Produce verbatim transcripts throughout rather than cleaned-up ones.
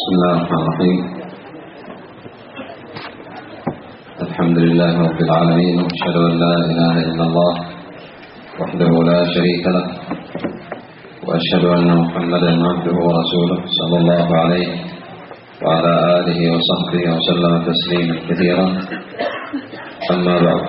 بسم الله الرحمن الرحيم. الحمد لله رب العالمين، وأشهد أن لا إله إلا الله وحده لا شريك له، وأشهد أن محمدا عبده ورسوله صلى الله عليه وعلى آله وصحبه وسلم تسليما كثيرا. أما بعد،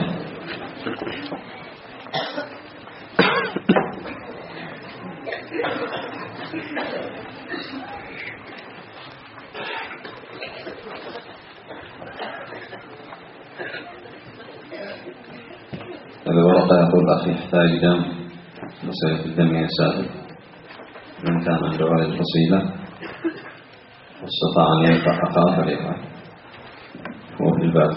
الورقة يقول أخي يحتاج دم، مسألة الدم يسافر من كان عنده هذه الفصيلة واستطاع أن يلقى أخاه فليفعل، هو في الباب.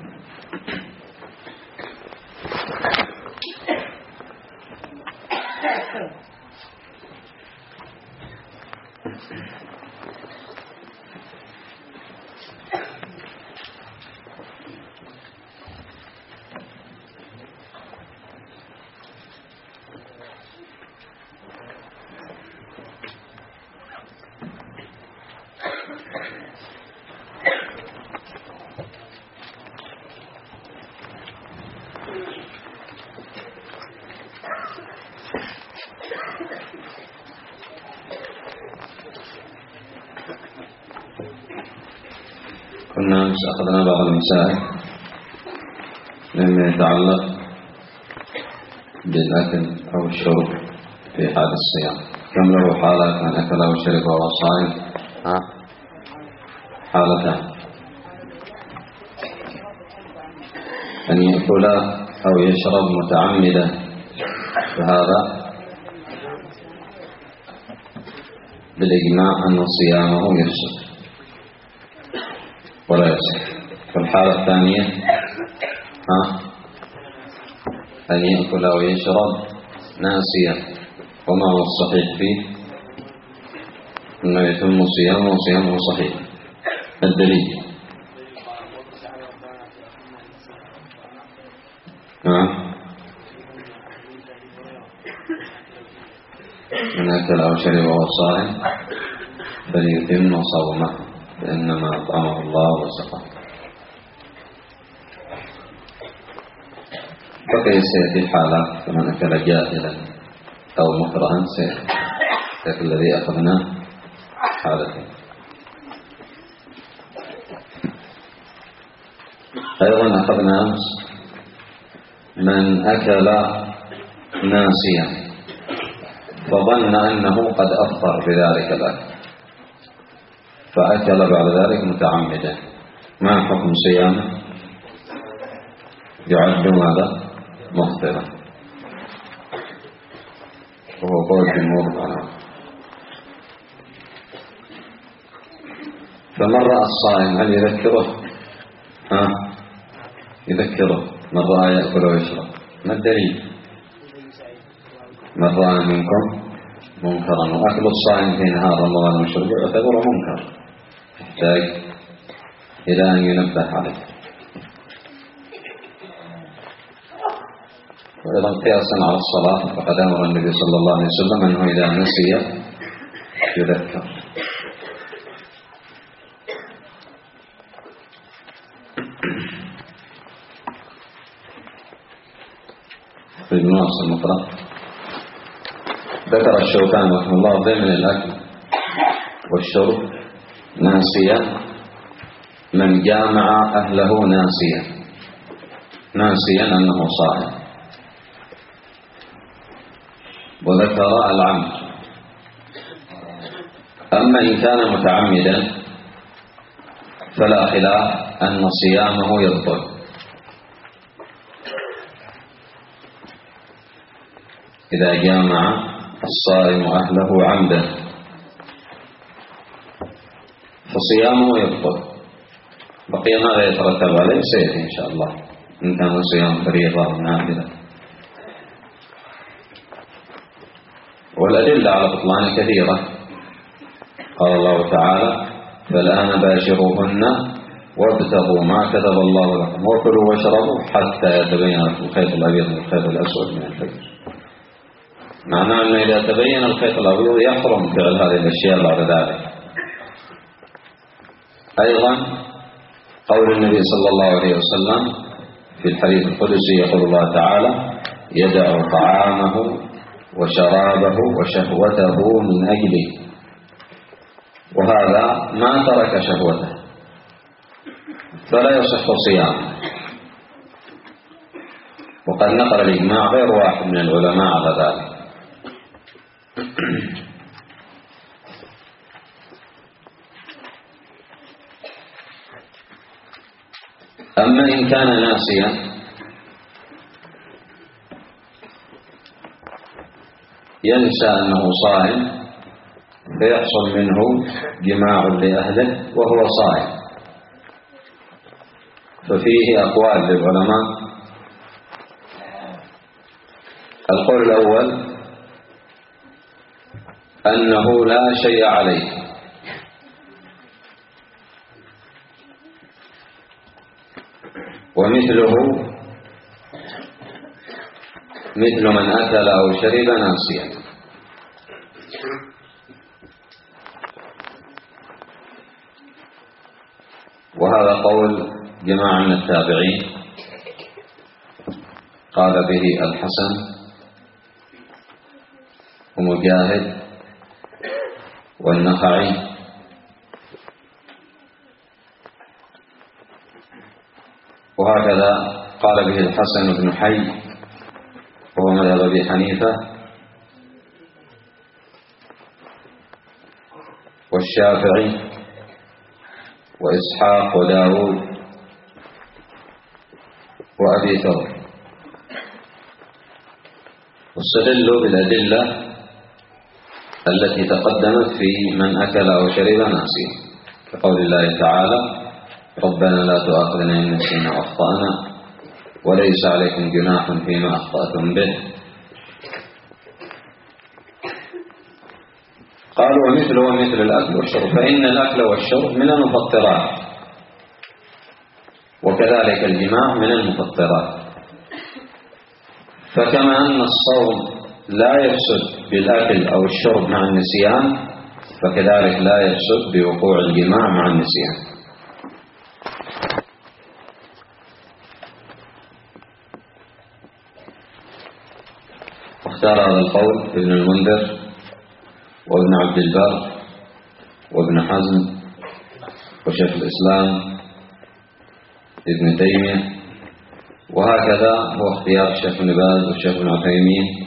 كنا أخذنا بعض المسائل مما يتعلق بالأكل أو الشرب في حال الصيام. كم له حالات من أكل أو شرب وهو صائم؟ حالتان: أن يأكل أو يشرب متعمدا، فهذا بالإجماع أن صيامه يفسد ولا يصح. فالحالة الثانية ها أن يأكل أو يشرب ناسيا، وما هو الصحيح فيه؟ أنه يتم صيامه وصيامه صحيح. الدليل نعم: من أكل أو شرب وهو صائم فليتم صومه، فإنما أطعمه الله وسقاه. بقي سيأتي حالة كمن أكل جاهلا أو مكرها سيأتي، لكن الذي أخذناه حالتين. أيضا أخذنا من أكل ناسيا فظن أنه قد أفطر بذلك الأكل فأكل بعد ذلك متعمدا، ما حكم صيامه؟ يعد ماذا؟ مفطرا، وهو قول جمهور العلماء. فمن رأى الصائم هل يذكره؟ ها يذكره من رأى يأكل ويشرب. ما الدليل؟ من رأى منكم منكرا، وأكل الصائم في نهار رمضان وشربه يعتبر منكر، يحتاج إلى أن ينبه عليه. وأيضا قياسا على الصلاة فقد أمر النبي صلى الله عليه وسلم أنه إذا نسي يذكر. في النص المطلق ذكر الشوكاني رحمه الله ضمن الأكل والشرب ناسيا من جامع أهله ناسيا، ناسيا أنه صائم، وذكر العمد. أما إن كان متعمدا فلا خلاف أن صيامه يبطل. إذا جامع الصائم أهله عمدا فصيامه يبطل. بقي ماذا يترتب عليه سيأتي إن شاء الله إن كان صيام فريضة أو نافلة. والأدلة على بطلان كثيرة. قال الله تعالى: فالآن باشروهن وابتغوا ما كتب الله لكم وكلوا واشربوا حتى يتبين لكم الخيط الأبيض من الخيط الأسود من الفجر. معناه أنه إذا تبين الخيط الأبيض يحرم فعل هذه الأشياء بعد ذلك. أيضا قول النبي صلى الله عليه وسلم في الحديث القدسي يقول الله تعالى: يدع طعامه وشرابه وشهوته من أجلي، وهذا ما ترك شهوته فلا يصح صيامه. وقد نقل الإجماع غير واحد من العلماء على ذلك. أما إن كان ناسيا ينسى أنه صائم فيحصل منه جماع لأهله وهو صائم، ففيه أقوال للعلماء. القول الأول أنه لا شيء عليه، ومثله مثل من أكل أو شرب ناسيا. وهذا قول جماعة من التابعين قال به الحسن ومجاهد والنخعي، وهكذا قال به الحسن بن حي وهو مذهب أبي حنيفة والشافعي وإسحاق وداود وأبي ثور، واستدلوا بالأدلة التي تقدمت في من أكل أو شرب ناسيا، كقول الله تعالى: ربنا لا تؤاخذنا إن نسينا وأخطأنا وليس عليكم جناح فيما أخطأتم به. قالوا: ومثله ومثل الأكل والشرب، فإن الأكل والشرب من المفطرات، وكذلك الجماع من المفطرات. فكما أن الصوم لا يفسد بالأكل أو الشرب مع النسيان، فكذلك لا يفسد بوقوع الجماع مع النسيان. واختار هذا القول ابن المنذر وابن عبد البر وابن حزم وشيخ الإسلام ابن تيمية، وهكذا هو اختيار الشيخ ابن باز والشيخ ابن عثيمين،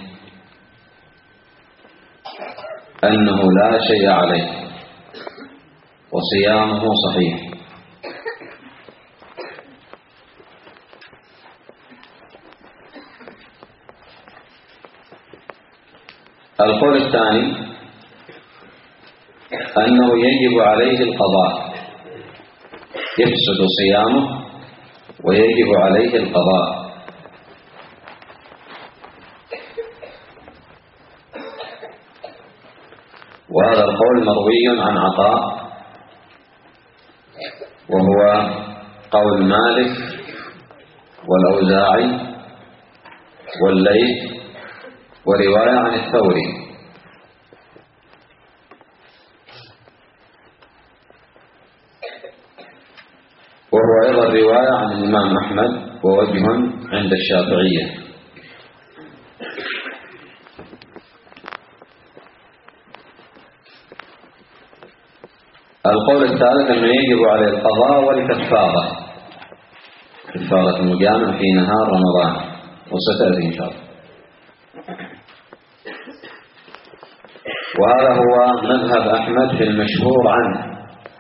أنه لا شيء عليه وصيامه صحيح. القول الثاني أنه يجب عليه القضاء، يفسد صيامه ويجب عليه القضاء. وهذا القول مروي عن عطاء، وهو قول مالك والأوزاعي والليث ورواية عن الثوري. وهو أيضا رواية عن الإمام أحمد ووجه عند الشافعية. القول الثالث أنه يجب عليه القضاء والكفارة، كفارة المجامع في نهار رمضان، وستأتي إن شاء الله. وهذا هو مذهب أحمد في المشهور عنه،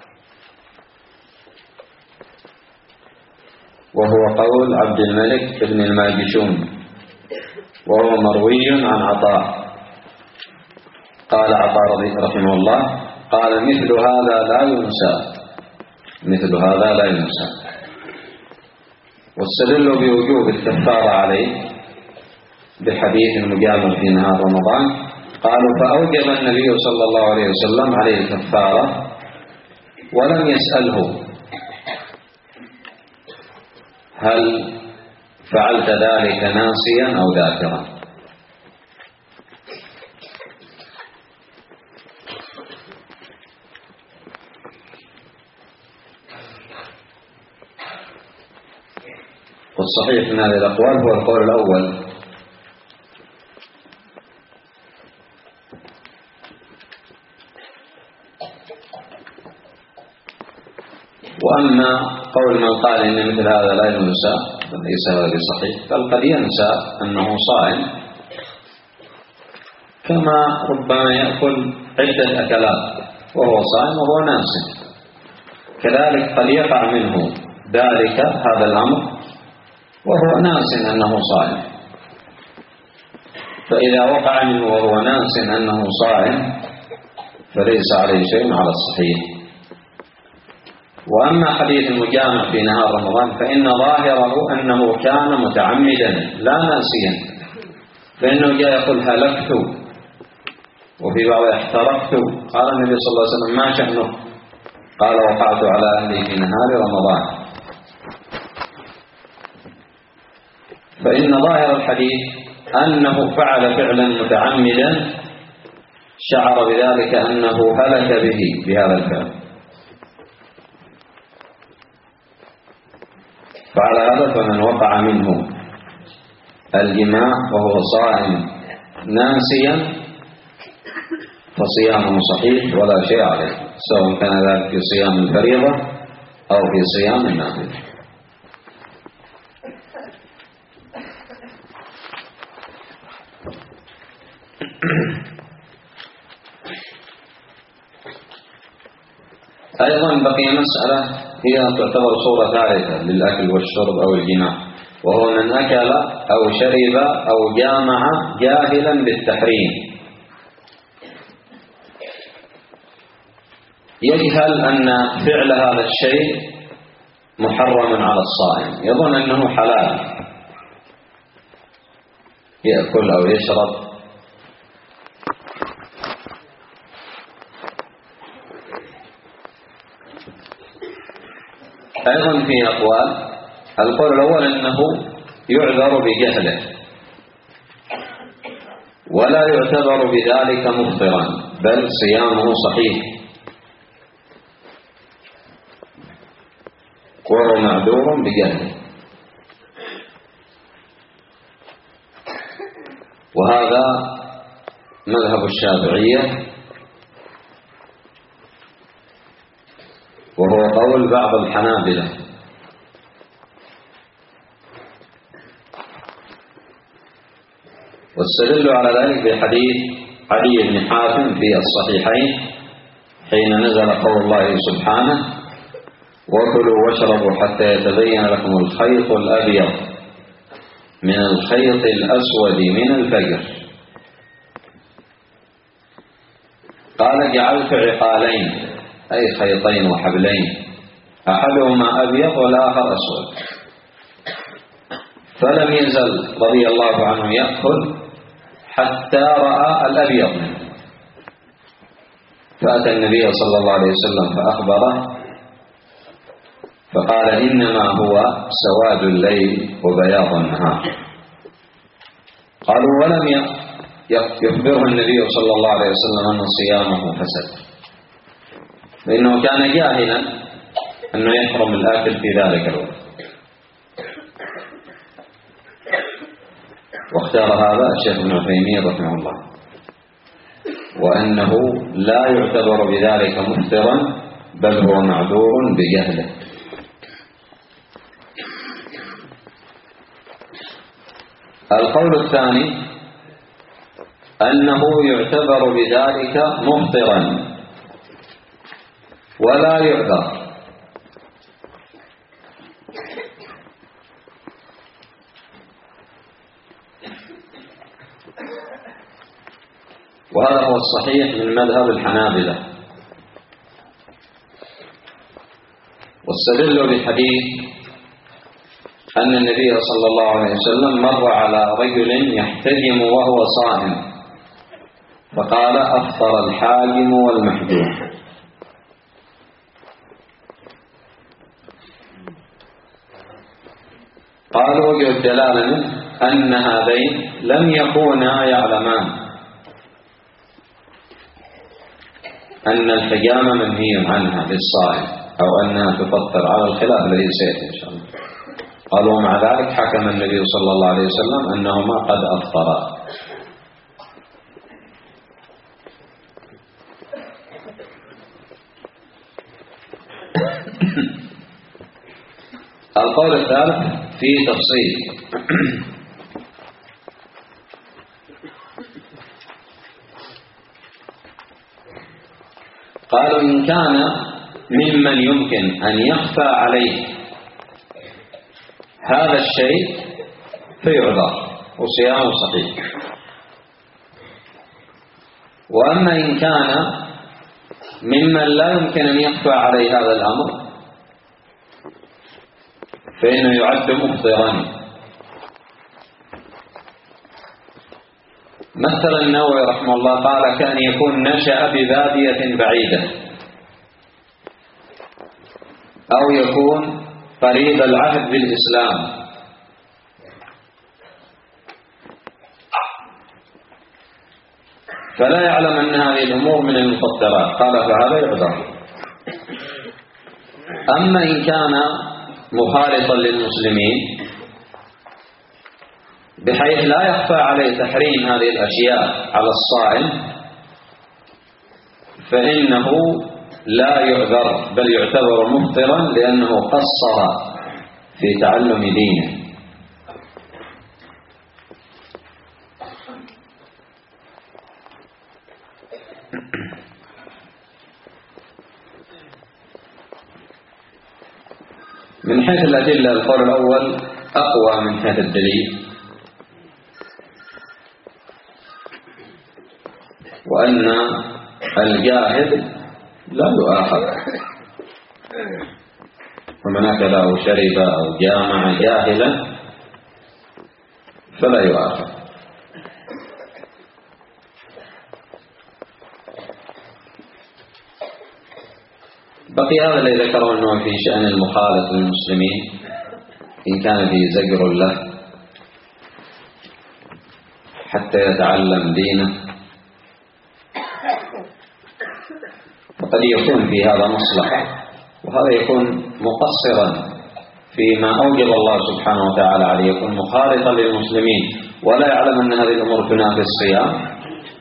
وهو قول عبد الملك بن الماجشون، وهو مروي عن عطاء. قال عطاء رحمه الله: قال: مثل هذا لا ينسى، مثل هذا لا ينسى. واستدلوا بوجوب الكفارة عليه بحديث المجامع في نهار رمضان. قالوا: فأوجب النبي صلى الله عليه وسلم عليه الكفارة ولم يسأله هل فعلت ذلك ناسيا أو ذاكرا. والصحيح من هذه الأقوال هو القول الأول. وأما قول من قال إن مثل هذا لا ينسى فليس هذا بصحيح، بل قد ينسى أنه صائم، كما ربما يأكل عدة أكلات وهو صائم وهو ناسي، كذلك قد يقع منه ذلك هذا الأمر وهو ناس أنه صائم، فإذا وقع منه وهو ناس أنه صائم فليس عليه شيء على الصحيح. وأما حديث المجامع في نهار رمضان فإن ظاهره أنه كان متعمدا لا ناسيا، فإنه جاء يقول هلكت، وفي بعض احترقت، قال النبي صلى الله عليه وسلم ما شأنه؟ قال وقعت على أهلي في نهار رمضان. فإن ظاهر الحديث أنه فعل فعلا متعمدا شعر بذلك أنه هلك به بهذا الفعل، فعلى هذا فمن وقع منه الجماع وهو صائم ناسيا فصيامه صحيح ولا شيء عليه، سواء كان ذلك في صيام الفريضة أو في صيام النافلة. أيضا بقي مسألة هي تعتبر صورة ثالثة للأكل والشرب أو الجماع، وهو من أكل أو شرب أو جامع جاهلا بالتحريم، يجهل أن فعل هذا الشيء محرم على الصائم، يظن أنه حلال يأكل أو يشرب. أيضا في أقوال، القول الأول أنه يعذر بجهله ولا يعتبر بذلك مفطرا، بل صيامه صحيح وهو معذور بجهله، وهذا مذهب الشافعية وهو قول بعض الحنابلة. واستدلوا على ذلك بحديث علي بن حاتم في الصحيحين حين نزل قول الله سبحانه وكلوا واشربوا حتى يتبين لكم الخيط الأبيض من الخيط الأسود من الفجر، قال جعلت عقالين أي خيطين وحبلين أحدهما أبيض والآخر أسود، فلم يزل رضي الله عنه يأكل حتى رأى الأبيض منه، فأتى النبي صلى الله عليه وسلم فأخبره فقال إنما هو سواد الليل وبياض النهار. قالوا ولم يخبره النبي صلى الله عليه وسلم أن صيامه فسد، فإنه كان جاهلا أنه يحرم الآكل في ذلك الوقت. واختار هذا الشيخ ابن عثيمين رحمه الله، وأنه لا يعتبر بذلك مفطرا بل هو معذور بجهله. القول الثاني أنه يعتبر بذلك مفطرا ولا يعذر، وهذا هو الصحيح من مذهب الحنابلة. واستدلوا بحديث أن النبي صلى الله عليه وسلم مر على رجل يحتجم وهو صائم فقال أفطر الحاجم والمحجوم. قالوا وجه الدلالة منه أن هذين لم يكونا يعلمان أن الحجامة منهي عنها للصائم أو أنها تفطر، على الخلاف الذي سيأتي إن شاء الله. قال ومع ذلك حكم النبي صلى الله عليه وسلم أنهما قد أفطرا. القول الثالث في تفصيل. قالوا إن كان ممن يمكن أن يخفى عليه هذا الشيء فيعذر وصيامه صحيح، وأما إن كان ممن لا يمكن أن يخفى عليه هذا الأمر فإنه يعد مفطرا. مثل النووي رحمه الله قال كأن يكون نشأ ببادية بعيدة أو يكون قريب العهد بالإسلام فلا يعلم أن هذه الأمور من المفطرات، قال فهذا يعذر. أما إن كان مخالطا للمسلمين بحيث لا يخفى عليه تحريم هذه الأشياء على الصائم فإنه لا يعذر بل يعتبر مفطرا لأنه قصر في تعلم دينه. من حيث الأدلة القول الأول أقوى من حيث الدليل، وأن الجاهل لا يؤاخذ، ومن أكل أو شرب أو جامع جاهلا فلا يؤاخذ. بقي هذا الذي ذكره أنه في شأن المخالط للمسلمين إن كان في زجر له حتى يتعلم دينه فقد يكون في هذا مصلحة، وهذا يكون مقصرا فيما أوجب الله سبحانه وتعالى عليه، يكون مخالطا للمسلمين ولا يعلم أن هذه الأمور تنافي الصيام.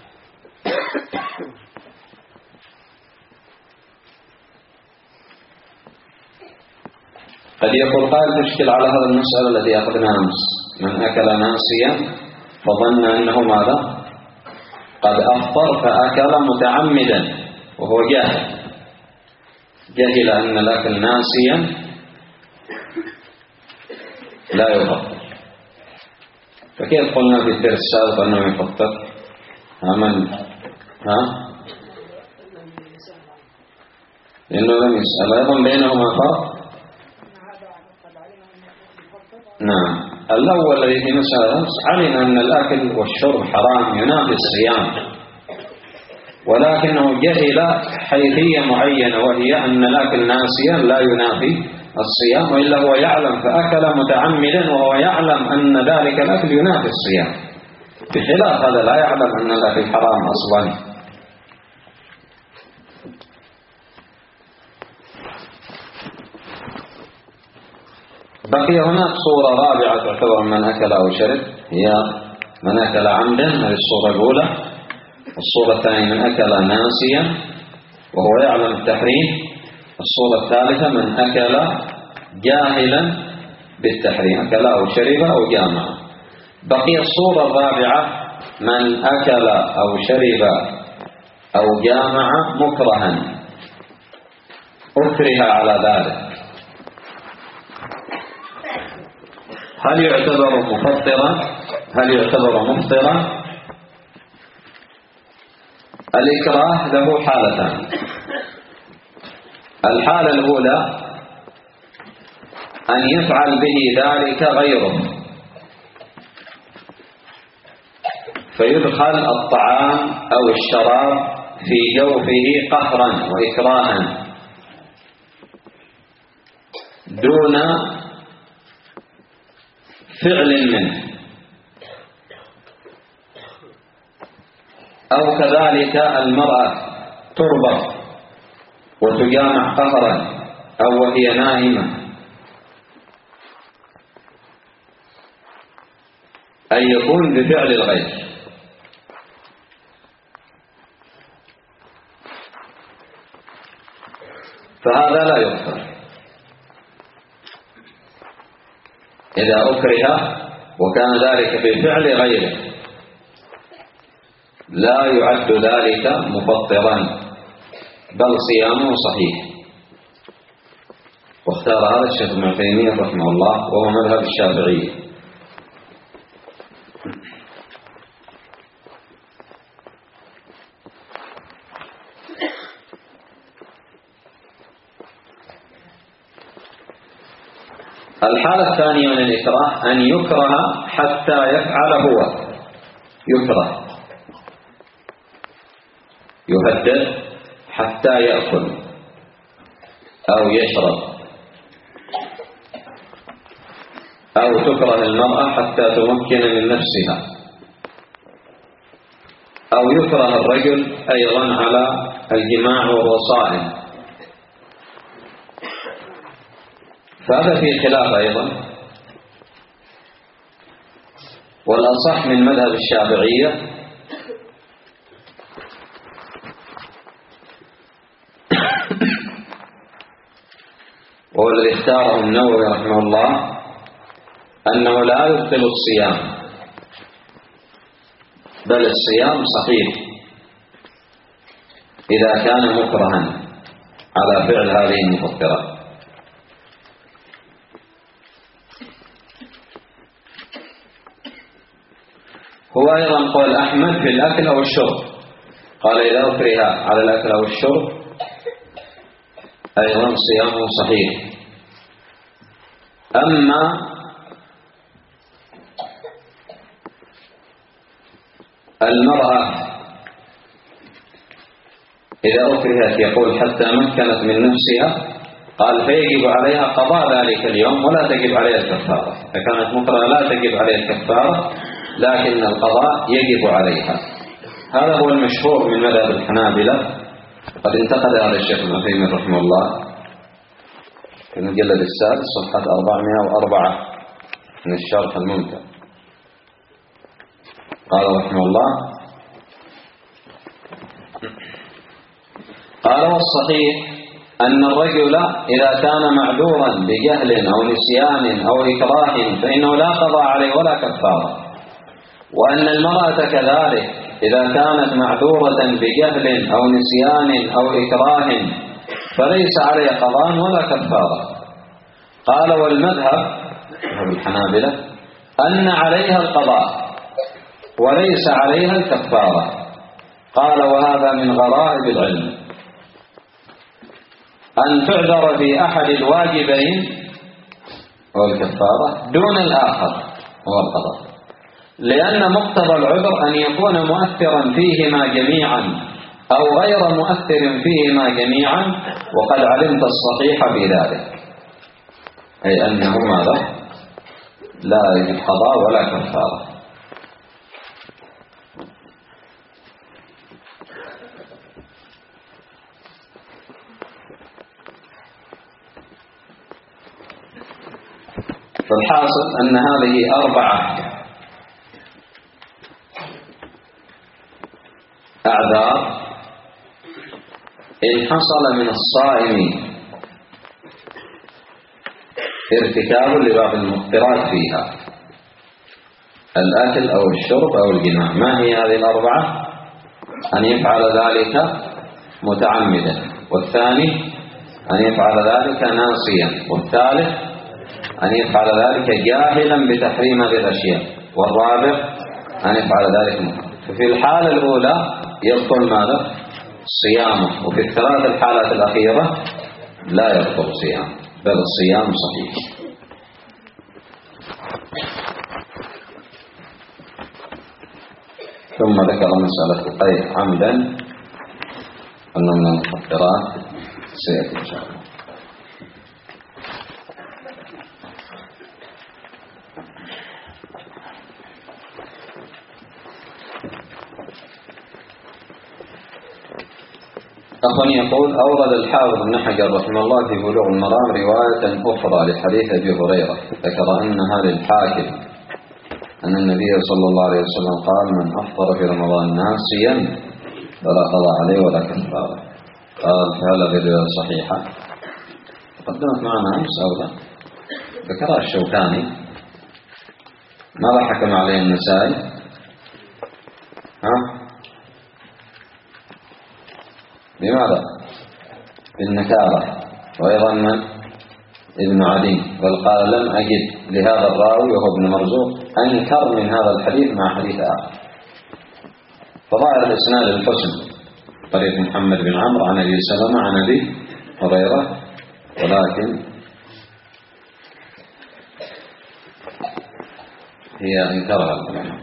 قد يقول قائل تشكل على هذا المسألة التي أخذناها أمس، من أكل ناسيا فظن أنه ماذا؟ قد أفطر فأكل متعمدا وهو جاهل، جهل أن الأكل ناسيا لا يفطر، فكيف قلنا في الدرس السابق أنه يفطر؟ من ها؟ لأنه لم يسأل، أيضا بينهما فرق. نعم، الأول الذي في مسألة علم أن الأكل والشرب حرام ينافي الصيام، ولكنه جهل حيثية معينة وهي أن الأكل ناسيا لا ينافي الصيام، وإلا هو يعلم فأكل متعمدا وهو يعلم أن ذلك الأكل ينافي الصيام، بخلاف هذا لا يعلم أن الأكل حرام أصلا. بقي هناك صورة رابعة تعتبر من أكل أو شرب، هي من أكل عمدا، هذه الصورة الأولى. الصورة الثانية من أكل ناسيا وهو يعلم التحريم. الصورة الثالثة من أكل جاهلا بالتحريم، أكل أو شرب أو جامع. بقي الصورة الرابعة من أكل أو شرب أو جامع مكرها، أكره على ذلك، هل يعتبر مفطرا؟ هل يعتبر مفطرا؟ الإكراه له حالتان. الحالة الأولى أن يفعل به ذلك غيره، فيدخل الطعام أو الشراب في جوفه قهرا وإكراها دون فعل منه، أو كذلك المرأة تربط وتجامع قهرا أو وهي نائمة أن يكون بفعل الغير، فهذا لا يغفر. إذا أكره وكان ذلك بفعل غيره لا يعد ذلك مفطرا، بل صيامه صحيح. واختار هذا الشيخ ابن تيمية رحمه الله، وهو مذهب الشافعي. الحالة الثانية من الإكراه أن يكره حتى يفعل هو، يكره يهدد حتى يأكل أو يشرب، أو تكره المرأة حتى تمكن من نفسها، أو يكره الرجل أيضا على الجماع وهو صائم. فهذا في خلاف أيضا، والأصح من مذهب الشافعية وهو الذي اختاره النووي رحمه الله أنه لا يبطل الصيام، بل الصيام صحيح إذا كان مكرها على فعل هذه المفطرات. هو أيضا قول أحمد في الأكل أو الشرب، قال إذا أكره على الأكل أو الشرب أيضا صيامه صحيح. أما المرأة إذا أكرهت يقول حتى مكنت من نفسها، قال فيجب عليها قضاء ذلك اليوم ولا تجب عليها الكفارة. فكانت مكرهة لا تجب عليها الكفارة، لكن القضاء يجب عليها. هذا هو المشهور من مذهب الحنابلة. قد انتقد هذا الشيخ ابن تيمية رحمه الله في المجلد السادس صفحة أربعمائة وأربعة من الشرح الممتع. قال رحمه الله: قال والصحيح أن الرجل إذا كان معذورا بجهل أو نسيان أو إكراه فإنه لا قضاء عليه ولا كفارة، وأن المرأة كذلك إذا كانت معذورة بجهل أو نسيان أو إكراه فليس عليها قضاء ولا كفارة. قال والمذهب الحنابلة أن عليها القضاء وليس عليها الكفارة. قال وهذا من غرائب العلم أن تعذر في أحد الواجبين والكفارة دون الآخر هو القضاء، لأن مقتضى العذر أن يكون مؤثرا فيهما جميعا أو غير مؤثر فيهما جميعا، وقد علمت الصحيح في ذلك، أي أنه ماذا؟ لا يجب قضاء ولا كفارة. فالحاصل أن هذه أربعة أعذار إن حصل من الصائم ارتكاب لبعض المفطرات فيها، الأكل أو الشرب أو الجماع. ما هي هذه الأربعة؟ أن يفعل ذلك متعمدا، والثاني أن يفعل ذلك ناسيا، والثالث أن يفعل ذلك جاهلا بتحريم هذه الأشياء، والرابع أن يفعل ذلك مكره. ففي الحالة الأولى يبطل ماذا؟ صيامه، وفي الثلاث الحالات الأخيرة لا يبطل صيامه بل الصيام صحيح. ثم ذكر مسألة القيء عمدا أنه من المفطرات سيأتي إن شاء الله. أخواني يقول: أورد الحافظ ابن حجر رحمه الله في بلوغ المرام رواية أخرى لحديث أبي هريرة ذكر أنها للحاكم أن النبي صلى الله عليه وسلم قال: من أفطر في رمضان ناسيا فلا قضاء عليه ولا كفارة. قال: فهذا بالرواية صحيحة قدمت معنا أمس أو لا؟ ذكرها الشوكاني. ماذا حكم عليه النسائي؟ ها؟ بماذا؟ بالنكارة. وأيضا من؟ ابن عدي. بل قال: لم أجد لهذا الراوي وهو ابن مرزوق أنكر من هذا الحديث مع حديث آخر. فظاهر الإسناد الحسن، طريق محمد بن عمرو عن أبي سلمة عن أبي هريرة، ولكن هي انكرها العلماء.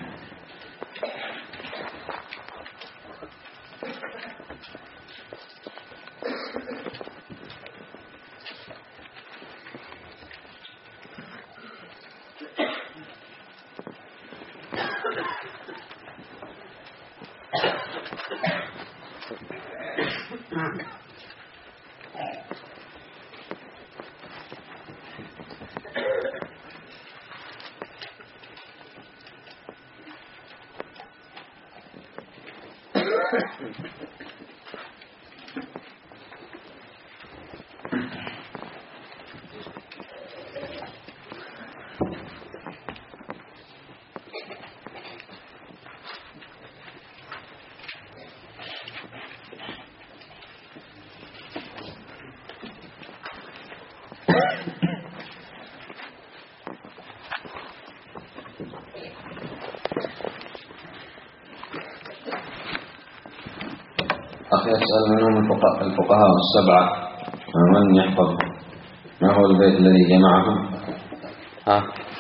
أخي أسأل منهم الفقهاء السبعة من يحفظ ما هو البيت الذي جمعهم؟ ها؟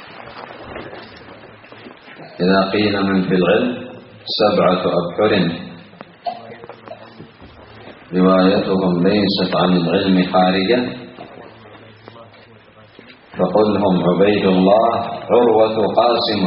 إذا قيل من في العلم سبعة أبحر روايتهم ليست عن العلم خارجة فقل هم عبيد الله عروة قاسم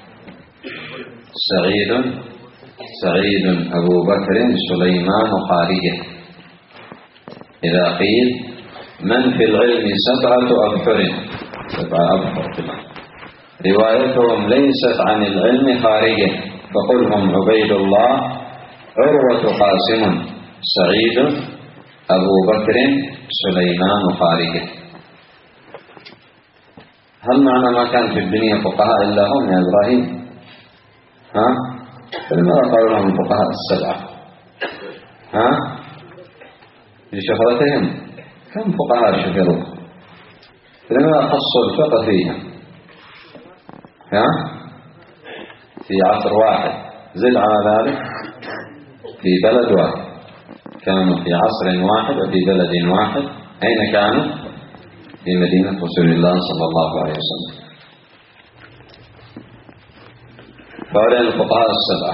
سعيد سعيد أبو بكر سليمان خارجة. إذا قيل من في العلم سبعة أبحر سبعة أبحر روايتهم ليست عن العلم خارجة فقل هم عبيد الله عروة قاسم سعيد أبو بكر سليمان خارجة. هل معنى ما كان في الدنيا فقهاء إلا هم يا إبراهيم؟ ها؟ فلماذا قالوا لهم الفقهاء السبعة؟ ها؟ لشهرتهم كم فقهاء شهروا؟ فلماذا خصوا الفقه فيهم؟ ها؟ في عصر واحد زد على ذلك في بلد واحد، كانوا في عصر واحد وفي بلد واحد. أين كانوا؟ في مدينة رسول الله صلى الله عليه وسلم. فهؤلاء الفقهاء السبعة.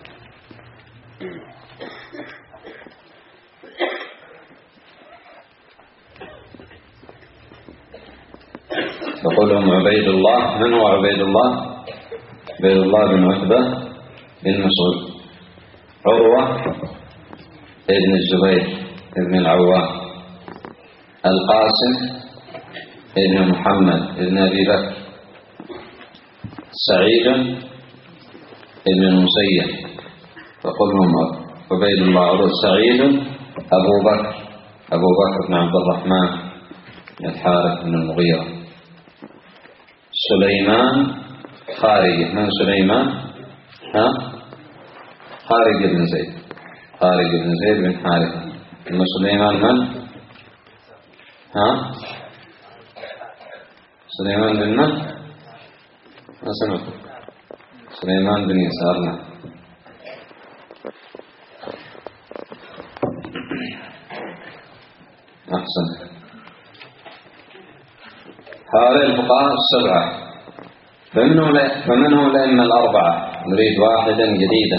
فقولهم عبيد الله. من هو عبيد الله؟ عبيد الله بن عتبة بن مسعود، عروة ابن الزبير ابن العوام، القاسم ابن محمد ابن أبي بكر، سعيد ابن المسيب. فقلهم عبيد الله عروة سعيد أبو بكر أبو بكر بن عبد الرحمن بن الحارث بن المغيرة، سليمان خارج. من سليمان؟ ها؟ خارج بن زيد خارج بن زيد بن حارثة. ثم سليمان من؟ ها؟ سليمان بن من؟ ما سمعت. سليمان بن يسارنا. أحسن. هؤلاء الفقهاء السبعة. فمنهم الأئمة الأربعة. نريد واحدا جديدا.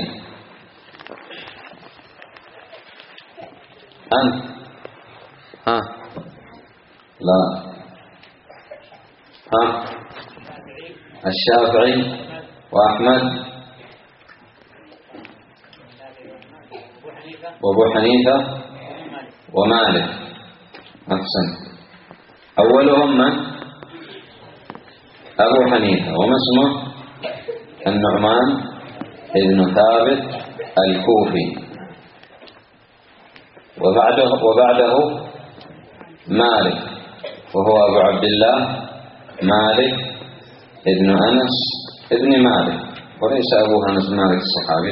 أنت؟ ها؟ لا. ها؟ الشافعي وأحمد وأبو حنيفة ومالك. أحسن. أولهم من؟ أبو حنيفة. وما اسمه؟ النعمان ابن ثابت الكوفي، وبعده وبعده مالك وهو أبو عبد الله مالك ابن أنس ابن مالك، وليس أبو أنس مالك الصحابي.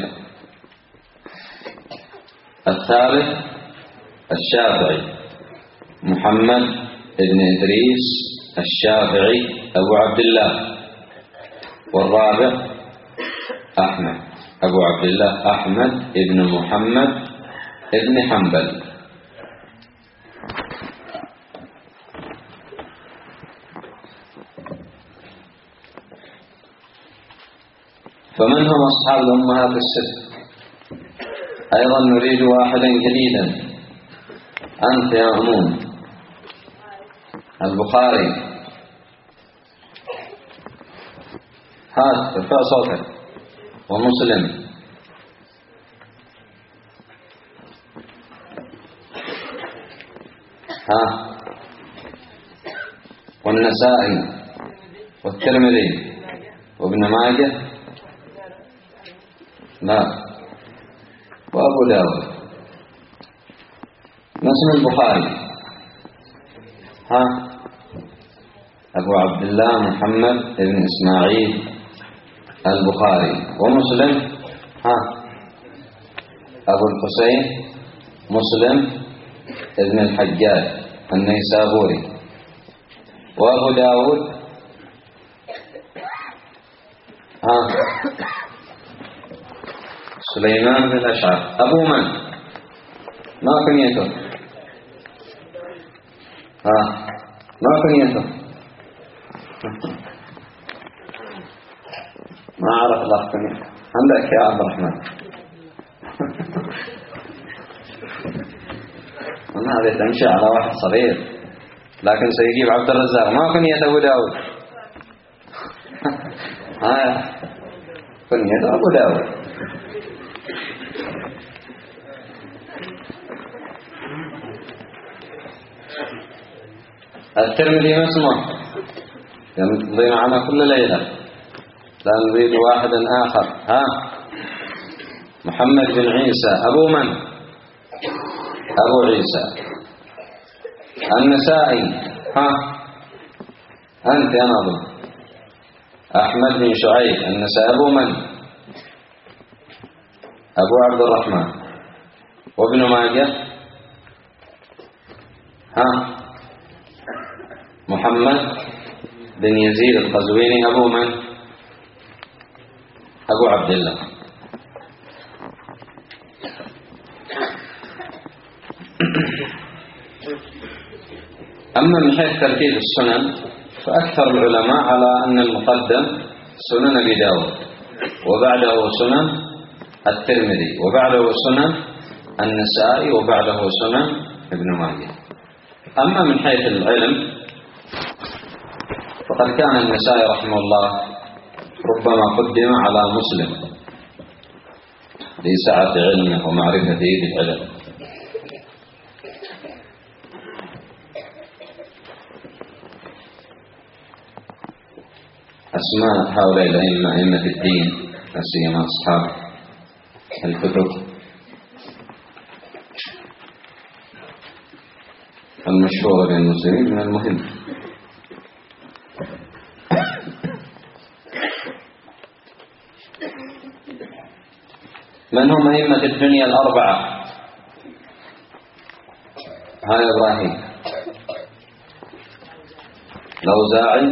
الثالث الشافعي محمد ابن إدريس الشافعي أبو عبد الله. والرابع أحمد أبو عبد الله أحمد ابن محمد ابن حنبل. فمن هم أصحاب الأمهات الست؟ أيضا نريد واحدا جديدا. أنت يا أمون البخاري، هات ارفع صوتك. ومسلم، ها، والنسائي والترمذي وابن ماجه، لا، وأبو داود. اسم البخاري، ها، أبو عبد الله محمد بن إسماعيل البخاري. ومسلم، ها، أبو الحسين مسلم ابن الحجاج النيسابوري. وأبو داود، ها، سليمان بن الأشعث. أبو من؟ ما كنيته؟ ها، ما كنيته؟ ما أعرف الله كنيته. عندك يا عبد الرحمن؟ أنا هذه تمشي على واحد صغير، لكن سيجيب عبد الرزاق. ما كنية أبو داود؟ ها، كنية أبو داود. الترمذي ما اسمه؟ يمضي معنا كل ليلة، لا نريد واحدا آخر. ها، محمد بن عيسى. أبو من؟ أبو عيسى. النسائي، ها، أنت يا ناظم. أحمد بن شعيب النسائي. أبو من؟ أبو عبد الرحمن. وابن ماجه، ها، محمد بن يزيد القزويني. أبو من؟ أبو عبد الله. أما من حيث ترتيب السنن فأكثر العلماء على أن المقدم سنن أبي داود، وبعده سنن الترمذي، وبعده سنن النسائي، وبعده سنن ابن ماجه. أما من حيث العلم فقد كان النسائي رحمه الله ربما قدم على مسلم لسعة علمه ومعرفته بالعلم. أسماء هؤلاء الأئمة أئمة الدين، لا سيما أصحاب الكتب المشهورة بين المسلمين من المهم. من هم أئمة الدنيا الأربعة؟ ها إبراهيم. الأوزاعي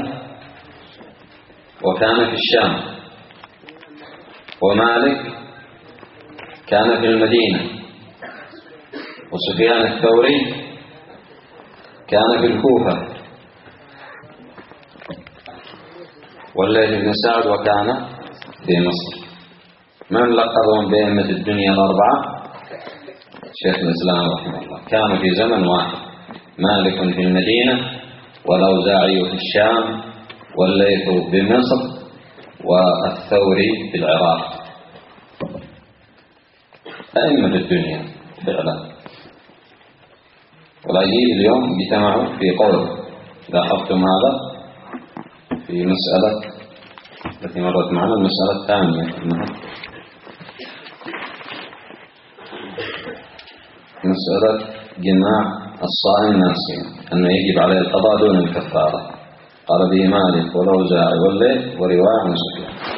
وكان في الشام، ومالك كان في المدينة، وسفيان الثوري كان في الكوفة، والليث بن سعد وكان في مصر. من لقبهم بأئمة الدنيا الأربعة؟ شيخ الإسلام رحمه الله. كانوا في زمن واحد، مالك في المدينة، والأوزاعي في الشام، والليث بمصر، والثوري في العراق. أئمة الدنيا فعلا. والأجيال اليوم اجتمعوا في قول، لاحظتم هذا في مسألة التي مرت معنا المسألة الثانية أنها مسألة جماع الصائم ناسيا أنه يجب عليه القضاء دون الكفارة. قال به مالك والأوزاعي والليث ورواية عن سفيان.